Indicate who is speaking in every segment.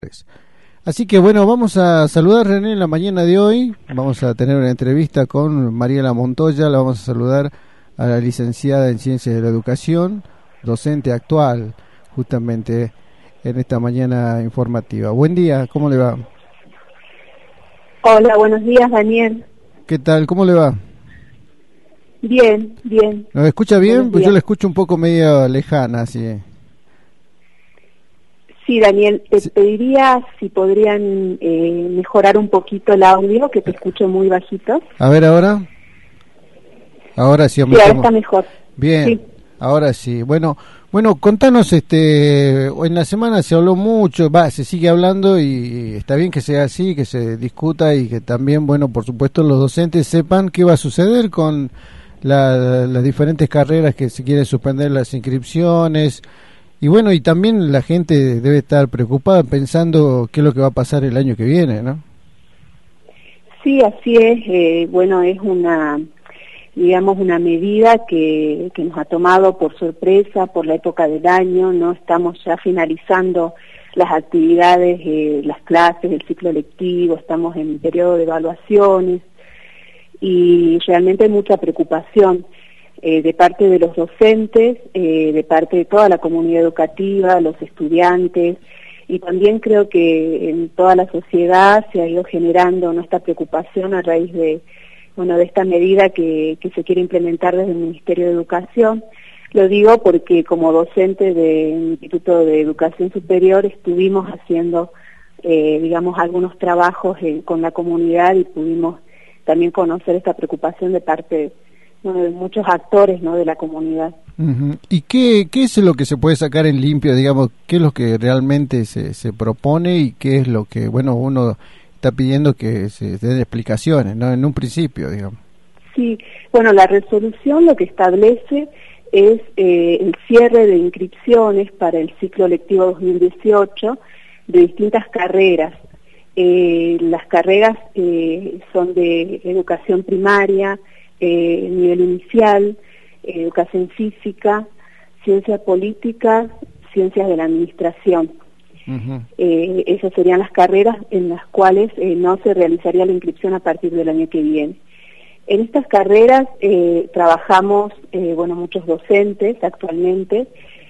Speaker 1: Así que bueno, vamos a saludar a René en la mañana de hoy. Vamos a tener una entrevista con Mariela Montoya. La vamos a saludar a la licenciada en Ciencias de la Educación, docente actual, justamente en esta mañana informativa. Buen día, ¿cómo le va?
Speaker 2: Hola, buenos días, Daniel.
Speaker 1: ¿Qué tal? ¿Cómo le va?
Speaker 2: Bien, bien.
Speaker 1: ¿Nos escucha bien? Pues yo la escucho un poco medio lejana, así.
Speaker 2: Sí, Daniel, te pediría si podrían mejorar un poquito el audio, que te escucho muy bajito.
Speaker 1: A ver, ahora. Ahora sí,
Speaker 2: ahora está mejor.
Speaker 1: Bien, sí. Ahora sí. Bueno, contanos, en la semana se habló mucho, se sigue hablando y está bien que sea así, que se discuta y que también, bueno, por supuesto los docentes sepan qué va a suceder con las diferentes carreras que se quieren suspender las inscripciones. Y bueno, y también la gente debe estar preocupada pensando qué es lo que va a pasar el año que viene, ¿no?
Speaker 2: Sí, así es. Bueno, es una medida que nos ha tomado por sorpresa por la época del año, ¿no? Estamos ya finalizando las actividades, las clases, el ciclo lectivo, estamos en periodo de evaluaciones y realmente hay mucha preocupación. De parte de los docentes, de parte de toda la comunidad educativa, los estudiantes, y también creo que en toda la sociedad se ha ido generando esta preocupación a raíz de esta medida que se quiere implementar desde el Ministerio de Educación. Lo digo porque como docente del Instituto de Educación Superior estuvimos haciendo, algunos trabajos con la comunidad y pudimos también conocer esta preocupación de parte de muchos actores, ¿no?, de la comunidad.
Speaker 1: Uh-huh. ¿Y qué es lo que se puede sacar en limpio, digamos, qué es lo que realmente se propone y qué es lo que, uno está pidiendo que se den explicaciones, ¿no?, en un principio, digamos?
Speaker 2: Sí, la resolución lo que establece es el cierre de inscripciones para el ciclo lectivo 2018 de distintas carreras. Las carreras son de educación primaria, nivel inicial, educación física, ciencia política, ciencias de la administración. Uh-huh. Esas serían las carreras en las cuales no se realizaría la inscripción a partir del año que viene. En estas carreras trabajamos, muchos docentes actualmente.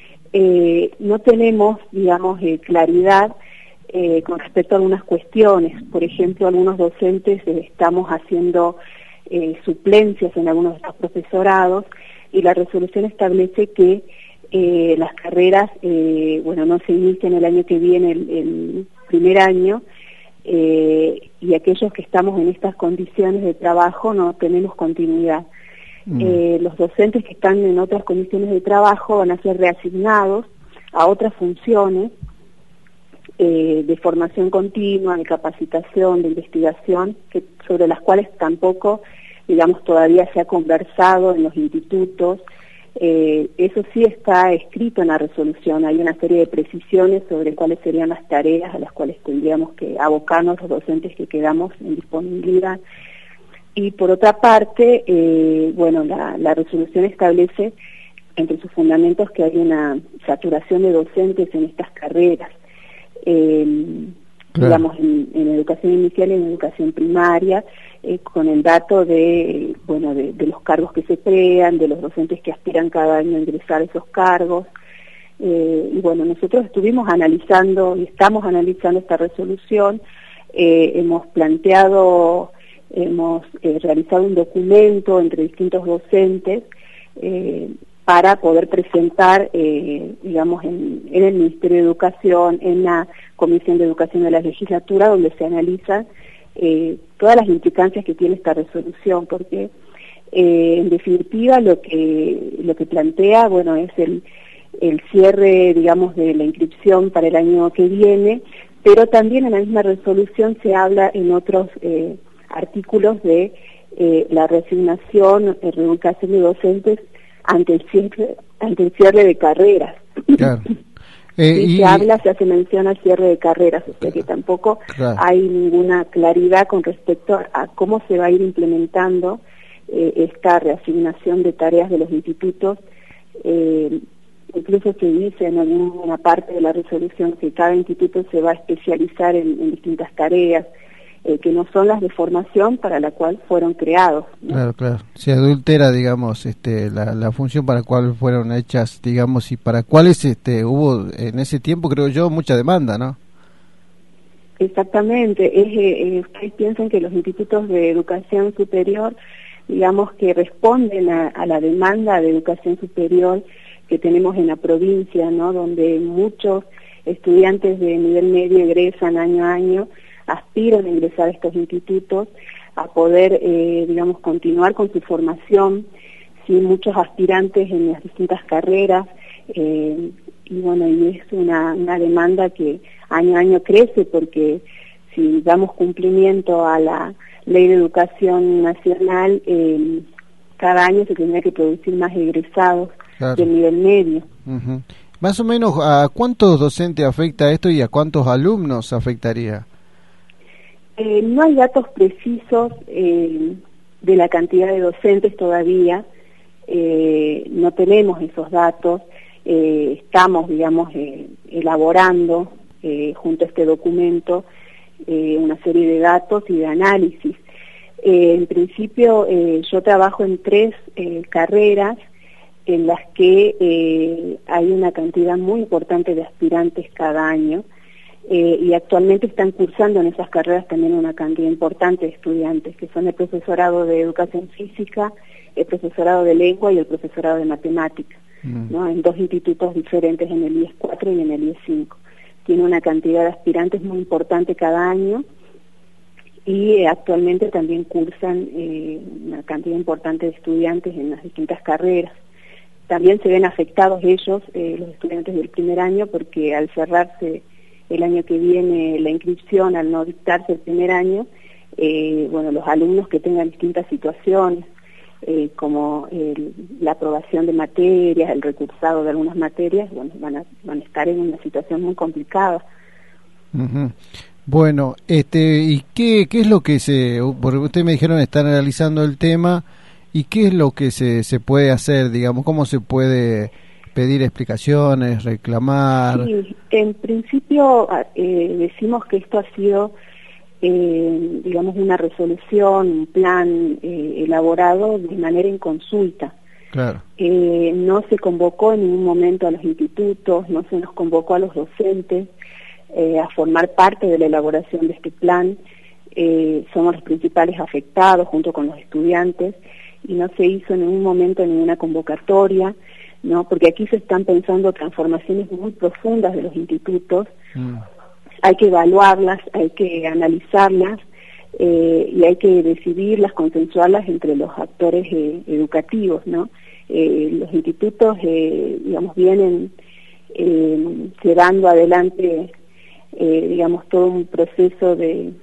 Speaker 2: No tenemos, claridad con respecto a algunas cuestiones. Por ejemplo, algunos docentes estamos haciendo suplencias en algunos de estos profesorados y la resolución establece que las carreras no se inician el año que viene, el primer año, y aquellos que estamos en estas condiciones de trabajo no tenemos continuidad. Los docentes que están en otras condiciones de trabajo van a ser reasignados a otras funciones de formación continua, de capacitación, de investigación, sobre las cuales tampoco, todavía se ha conversado en los institutos. Eso sí está escrito en la resolución, hay una serie de precisiones sobre cuáles serían las tareas a las cuales tendríamos que abocarnos los docentes que quedamos en disponibilidad. Y por otra parte, la resolución establece entre sus fundamentos que hay una saturación de docentes en estas carreras. Claro. En educación inicial y en educación primaria, con el dato de los cargos que se crean, de los docentes que aspiran cada año a ingresar a esos cargos. Nosotros estuvimos analizando y estamos analizando esta resolución. Hemos realizado un documento entre distintos docentes para poder presentar, en el Ministerio de Educación, en la Comisión de Educación de la Legislatura, donde se analizan todas las implicancias que tiene esta resolución, porque en definitiva lo que plantea, es el cierre, de la inscripción para el año que viene, pero también en la misma resolución se habla en otros artículos de la reasignación, reubicación de docentes ante el cierre de carreras. Claro. Se hace mención al cierre de carreras, o sea que tampoco hay ninguna claridad con respecto a cómo se va a ir implementando esta reasignación de tareas de los institutos Incluso se dice en alguna parte de la resolución que cada instituto se va a especializar en distintas tareas, que no son las de formación para la cual fueron creados, ¿no?
Speaker 1: Claro, claro. Se adultera, digamos, la función para la cual fueron hechas, digamos, y para cuáles hubo en ese tiempo, creo yo, mucha demanda, ¿no?
Speaker 2: Exactamente. Ustedes piensan que los institutos de educación superior, digamos, que responden a la demanda de educación superior que tenemos en la provincia, ¿no? Donde muchos estudiantes de nivel medio egresan año a año, aspiran a ingresar a estos institutos, a poder, digamos, continuar con su formación, sí, muchos aspirantes en las distintas carreras, y bueno, y es una demanda que año a año crece, porque si damos cumplimiento a la Ley de Educación Nacional, cada año se tendría que producir más egresados, claro, del nivel medio.
Speaker 1: Uh-huh. Más o menos, ¿a cuántos docentes afecta esto y a cuántos alumnos afectaría?
Speaker 2: No hay datos precisos de la cantidad de docentes todavía, no tenemos esos datos, estamos, digamos, elaborando junto a este documento una serie de datos y de análisis. En principio yo trabajo en 3 carreras en las que hay una cantidad muy importante de aspirantes cada año, y actualmente están cursando en esas carreras también una cantidad importante de estudiantes, que son el profesorado de educación física, el profesorado de lengua y el profesorado de matemáticas, ¿no? En 2 institutos diferentes, en el IES 4 y en el IES 5. Tiene una cantidad de aspirantes muy importante cada año, y actualmente también cursan una cantidad importante de estudiantes en las distintas carreras. También se ven afectados ellos, los estudiantes del primer año, porque al cerrarse el año que viene la inscripción, al no dictarse el primer año, bueno, los alumnos que tengan distintas situaciones, como la aprobación de materias, el recursado de algunas materias, bueno, van a estar en una situación muy complicada.
Speaker 1: Uh-huh. Bueno, ¿y qué es lo que porque ustedes me dijeron están analizando el tema, y qué es lo que se puede hacer, digamos, cómo se puede pedir explicaciones, reclamar?
Speaker 2: Sí, en principio decimos que esto ha sido, digamos, una resolución, un plan elaborado de manera en consulta.
Speaker 1: Claro.
Speaker 2: No se convocó en ningún momento a los institutos, no se nos convocó a los docentes a formar parte de la elaboración de este plan. Somos los principales afectados junto con los estudiantes, y no se hizo en ningún momento ninguna convocatoria, ¿no? Porque aquí se están pensando transformaciones muy profundas de los institutos. Hay que evaluarlas, hay que analizarlas, y hay que decidirlas, consensuarlas entre los actores educativos, ¿no? Los institutos, digamos, vienen llevando adelante, digamos, todo un proceso de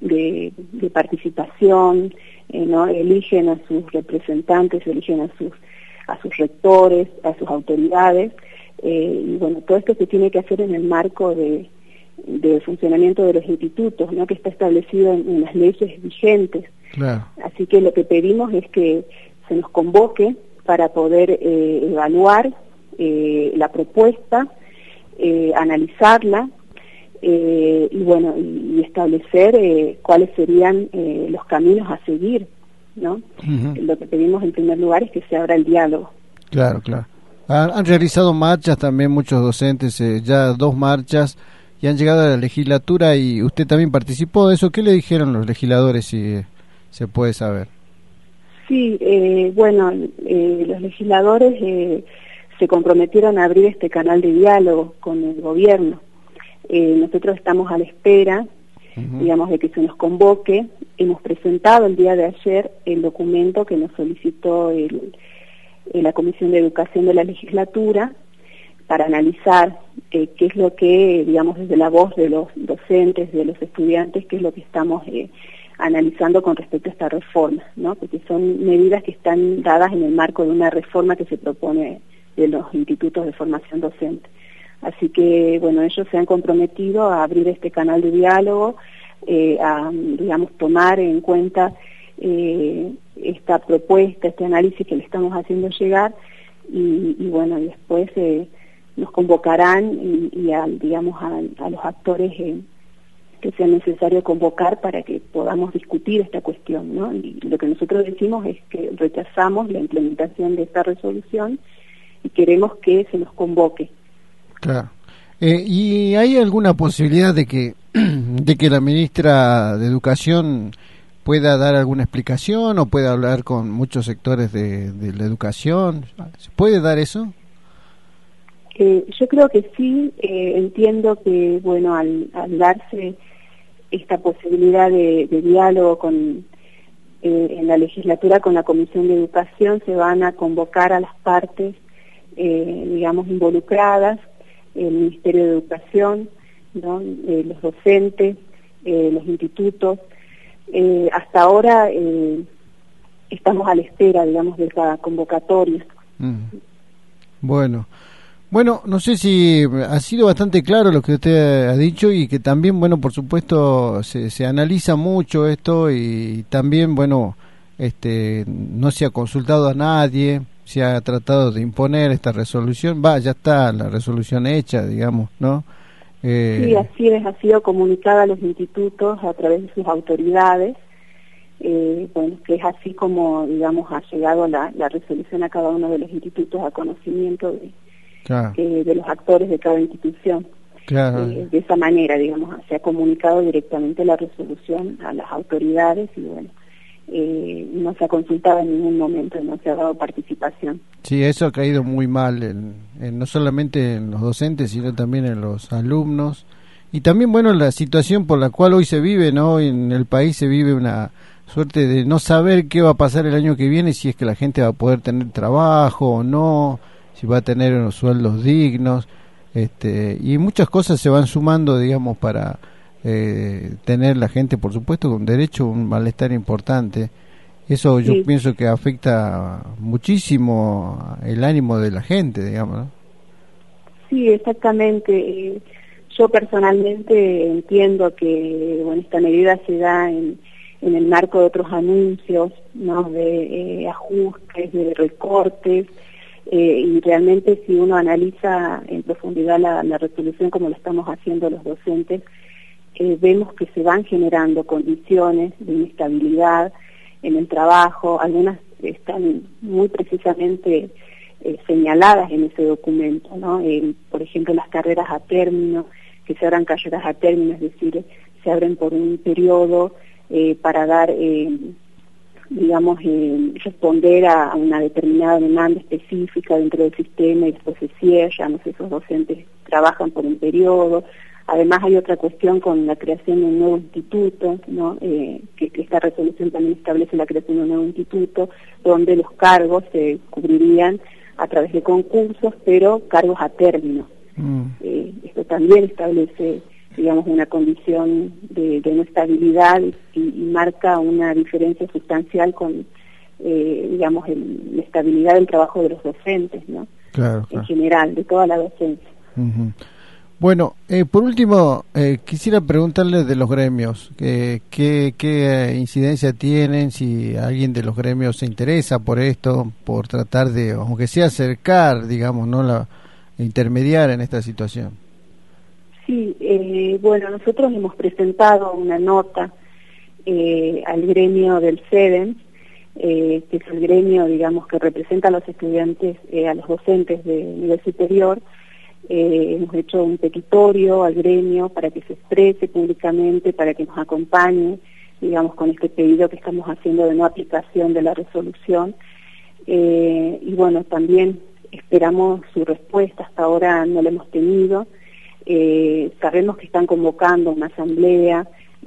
Speaker 2: participación, ¿no? Eligen a sus representantes, eligen a sus rectores, a sus autoridades, y bueno, todo esto se tiene que hacer en el marco de funcionamiento de los institutos, ¿no? Que está establecido en las leyes vigentes. Claro. Así que lo que pedimos es que se nos convoque para poder evaluar la propuesta, analizarla, y bueno, y establecer cuáles serían los caminos a seguir, ¿no? Uh-huh. Lo que pedimos en primer lugar es que se abra el diálogo.
Speaker 1: Claro, claro. Han realizado marchas también muchos docentes, ya 2 marchas, y han llegado a la legislatura, y usted también participó de eso. ¿Qué le dijeron los legisladores, si se puede saber?
Speaker 2: Sí, bueno, los legisladores se comprometieron a abrir este canal de diálogo con el gobierno. Nosotros estamos a la espera, digamos, de que se nos convoque. Hemos presentado el día de ayer el documento que nos solicitó la Comisión de Educación de la legislatura para analizar qué es lo que, digamos, desde la voz de los docentes, de los estudiantes, qué es lo que estamos analizando con respecto a esta reforma, ¿no? Porque son medidas que están dadas en el marco de una reforma que se propone de los institutos de formación docente. Así que, bueno, ellos se han comprometido a abrir este canal de diálogo, a, digamos, tomar en cuenta esta propuesta, este análisis que le estamos haciendo llegar, y bueno, y después nos convocarán y digamos a los actores que sea necesario convocar para que podamos discutir esta cuestión, ¿no? Y lo que nosotros decimos es que rechazamos la implementación de esta resolución y queremos que se nos convoque.
Speaker 1: Claro. ¿Y hay alguna posibilidad de que la ministra de Educación pueda dar alguna explicación o pueda hablar con muchos sectores de la educación? ¿Se puede dar eso?
Speaker 2: Yo creo que sí. Entiendo que, bueno, al darse esta posibilidad de diálogo en la legislatura con la Comisión de Educación, se van a convocar a las partes, digamos, involucradas, el Ministerio de Educación, ¿no? Los docentes, los institutos. Hasta ahora estamos a la espera, digamos, de esa convocatoria.
Speaker 1: Bueno, no sé si ha sido bastante claro lo que usted ha dicho y que también, bueno, por supuesto se analiza mucho esto y también, bueno, no se ha consultado a nadie, se ha tratado de imponer esta resolución, ya está la resolución hecha, digamos, ¿no?
Speaker 2: Sí, así es, ha sido comunicada a los institutos a través de sus autoridades, bueno, que es así como, digamos, ha llegado la resolución a cada uno de los institutos a conocimiento de los actores de cada institución.
Speaker 1: Claro.
Speaker 2: De esa manera, digamos, se ha comunicado directamente la resolución a las autoridades y, bueno, no se ha consultado en ningún momento, no se ha dado participación.
Speaker 1: Sí, eso ha caído muy mal, no solamente en los docentes, sino también en los alumnos. Y también, bueno, la situación por la cual hoy se vive, ¿no? En el país se vive una suerte de no saber qué va a pasar el año que viene, si es que la gente va a poder tener trabajo o no, si va a tener unos sueldos dignos, y muchas cosas se van sumando, digamos, para tener la gente, por supuesto, con derecho a un malestar importante. Eso yo pienso que afecta muchísimo el ánimo de la gente, digamos, ¿no?
Speaker 2: Sí, exactamente. Yo personalmente entiendo que, bueno, esta medida se da en el marco de otros anuncios, ¿no? De ajustes, de recortes, y realmente si uno analiza en profundidad la resolución como lo estamos haciendo los docentes, vemos que se van generando condiciones de inestabilidad en el trabajo. Algunas están muy precisamente señaladas en ese documento, ¿no? Por ejemplo, las carreras a término, que se abran carreras a término, es decir, se abren por un periodo para dar, digamos, responder a una determinada demanda específica dentro del sistema y después se cierran, esos docentes trabajan por un periodo. Además hay otra cuestión con la creación de un nuevo instituto, ¿no? Que esta resolución también establece la creación de un nuevo instituto, donde los cargos se cubrirían a través de concursos, pero cargos a término. Esto también establece, digamos, una condición de no estabilidad y marca una diferencia sustancial con, digamos, la estabilidad del trabajo de los docentes, ¿no?
Speaker 1: Claro.
Speaker 2: En general, de toda la docencia.
Speaker 1: Bueno, por último, quisiera preguntarle de los gremios, ¿qué incidencia tienen? Si alguien de los gremios se interesa por esto, por tratar de, aunque sea acercar, digamos, no intermediar en esta situación.
Speaker 2: Sí, bueno, nosotros hemos presentado una nota al gremio del CEDEN, que es el gremio, digamos, que representa a los estudiantes, a los docentes de nivel superior. Hemos hecho un petitorio al gremio para que se exprese públicamente, para que nos acompañe, digamos, con este pedido que estamos haciendo de no aplicación de la resolución. Y bueno, también esperamos su respuesta, hasta ahora no la hemos tenido. Sabemos que están convocando una asamblea,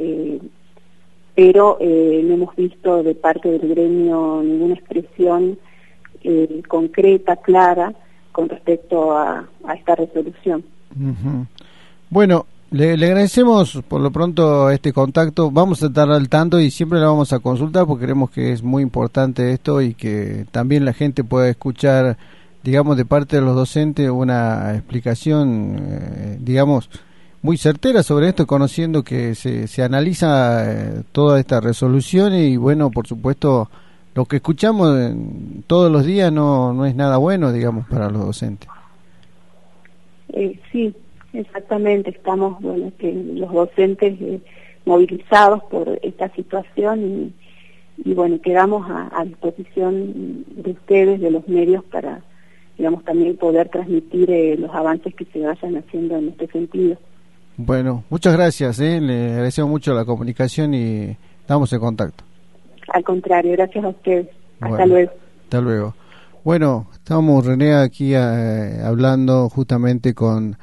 Speaker 2: pero no hemos visto de parte del gremio ninguna expresión concreta, clara, con respecto a esta resolución.
Speaker 1: Bueno, le agradecemos por lo pronto este contacto. Vamos a estar al tanto y siempre la vamos a consultar porque creemos que es muy importante esto y que también la gente pueda escuchar, digamos, de parte de los docentes una explicación, digamos, muy certera sobre esto, conociendo que se analiza toda esta resolución y, bueno, por supuesto, lo que escuchamos todos los días no es nada bueno, digamos, para los docentes.
Speaker 2: Sí, exactamente. Estamos, bueno, que los docentes movilizados por esta situación y bueno, quedamos a disposición de ustedes, de los medios, para, digamos, también poder transmitir los avances que se vayan haciendo en este sentido.
Speaker 1: Bueno, muchas gracias, le agradecemos mucho la comunicación y estamos en contacto.
Speaker 2: Al contrario, gracias a ustedes. Hasta
Speaker 1: Bueno,
Speaker 2: luego.
Speaker 1: Hasta luego. Bueno, estamos, René, aquí hablando justamente con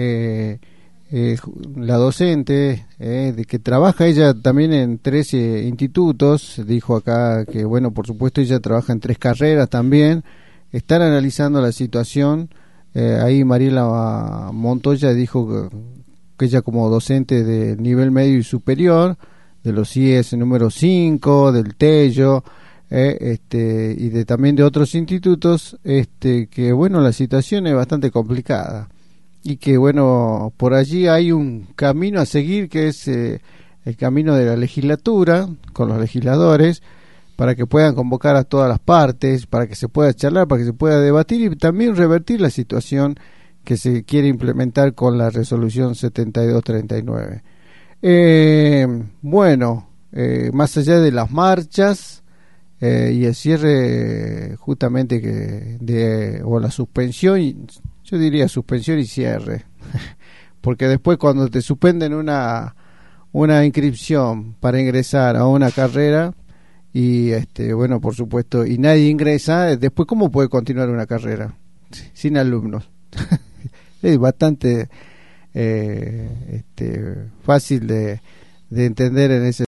Speaker 1: la docente, de que trabaja ella también en 13 institutos. Dijo acá que, bueno, por supuesto ella trabaja en 3 carreras también. Están analizando la situación. Ahí Mariela Montoya dijo que ella, como docente de nivel medio y superior, de los IES número 5, del Tello, y también de otros institutos, que bueno, la situación es bastante complicada y que bueno, por allí hay un camino a seguir, que es el camino de la legislatura con los legisladores, para que puedan convocar a todas las partes, para que se pueda charlar, para que se pueda debatir y también revertir la situación que se quiere implementar con la resolución 7239. Bueno, más allá de las marchas y el cierre justamente o la suspensión, yo diría suspensión y cierre, porque después cuando te suspenden una inscripción para ingresar a una carrera y bueno, por supuesto, y nadie ingresa, después ¿cómo puede continuar una carrera sin alumnos? Es bastante fácil de entender en ese